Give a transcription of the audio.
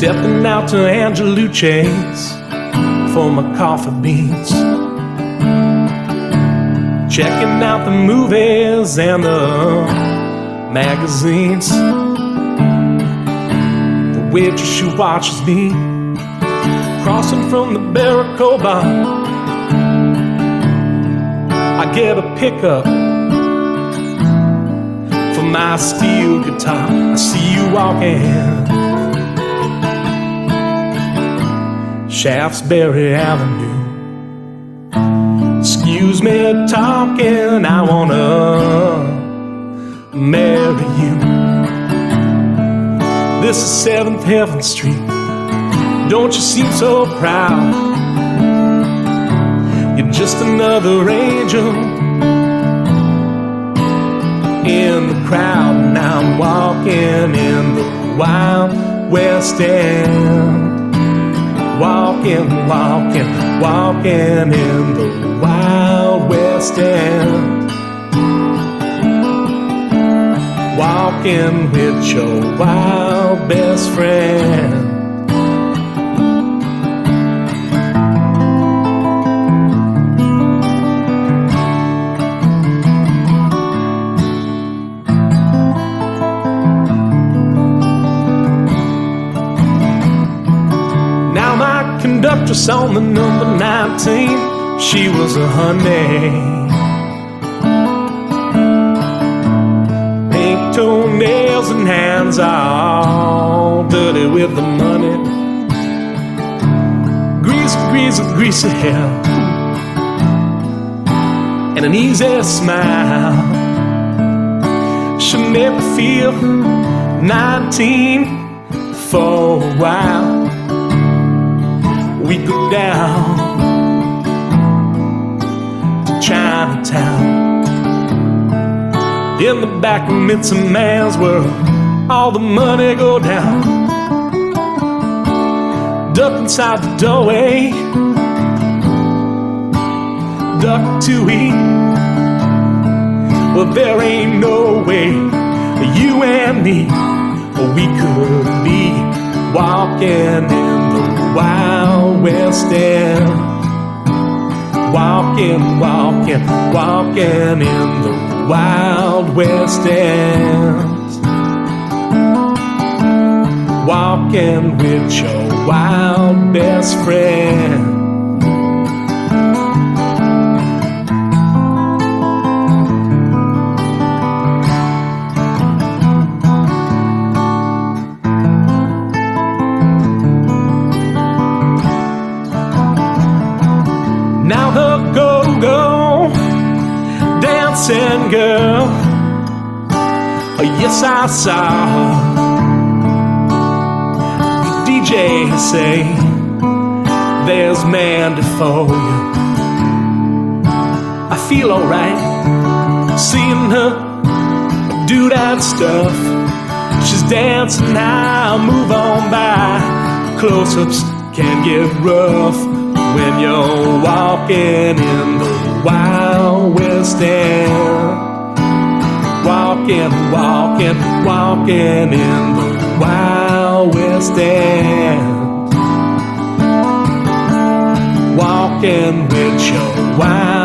Stepping out to Angelucci's for my coffee beans. Checking out the movies and the magazines. The waitress, she watches me crossing from the Barracoba. I get a pickup for my steel guitar. I see you walking Shaftesbury Avenue. Excuse me talking, I wanna marry you. This is 7th Heaven Street. Don't you seem so proud? You're just another angel in the crowd. And I'm walking in the Wild West End. Walking, walking, walking in the Wild West End. Walking with your wild best friend. Conductress on the number 19, she was a honey. Pink toenails and hands all dirty with the money. Greasy hair and an easy smile. She made me feel 19 for a while. We go down to Chinatown. In the back room, it's a man's world. All the money go down. Duck inside the doorway, duck to eat. Well, there ain't no way you and me, we could be walking in the Wild West End. Walking, walking, walking in the Wild West End. Walking with your wild best friend. Now the go-go dancing girl, oh yes I saw her. The DJ say there's Mandy for you. I feel alright seeing her do that stuff. She's dancing now, move on by. Close-ups can get rough when you're walking in the Wild West End. Walking, walking, walking in the Wild West End. Walking with your wild